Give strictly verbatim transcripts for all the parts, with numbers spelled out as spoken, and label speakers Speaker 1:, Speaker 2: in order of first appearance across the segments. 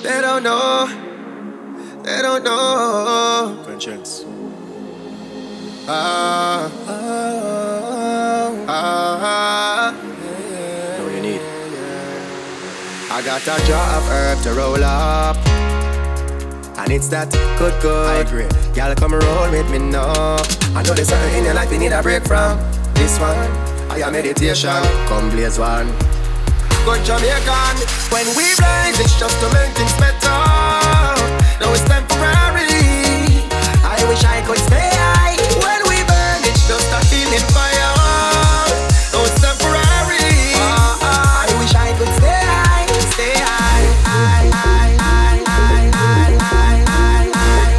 Speaker 1: They don't know. They don't know.
Speaker 2: Conscience.
Speaker 1: Ah, ah, ah, ah.
Speaker 2: Know you need.
Speaker 1: I got a jar of herb to roll up, and it's that good, good.
Speaker 2: I agree.
Speaker 1: Y'all come roll with me now. I know there's something in your life you need a break from. This one, I am meditation. Come blaze one. Good Jamaican. When we rise, it's just to make things better. No, it's temporary. I wish I could stay high. When we burn, it's just a feeling fire. No, it's temporary. Uh, uh, I wish I could stay high, stay high. I, I, I, I, I, I, I,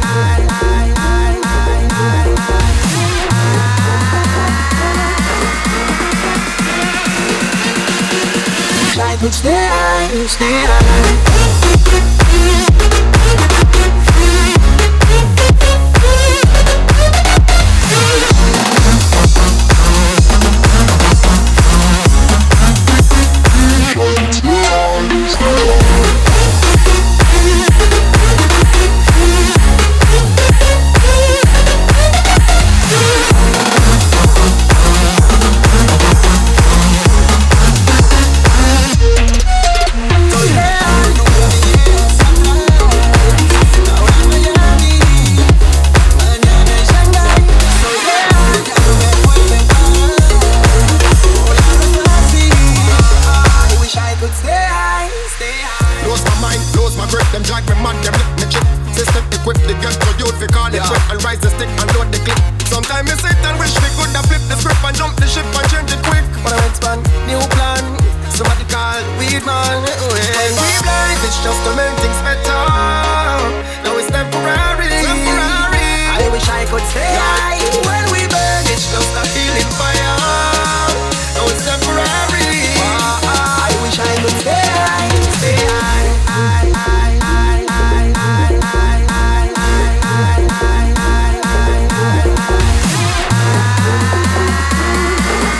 Speaker 1: I could stay high, stay high.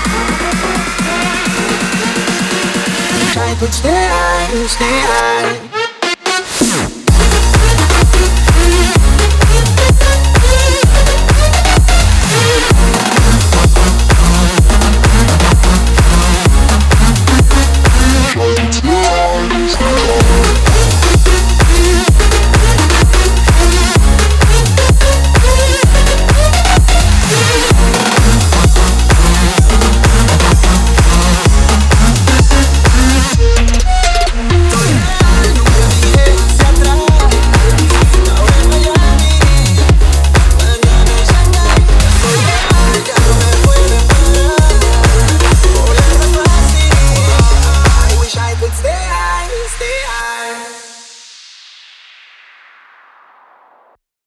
Speaker 1: Stay high, stay high.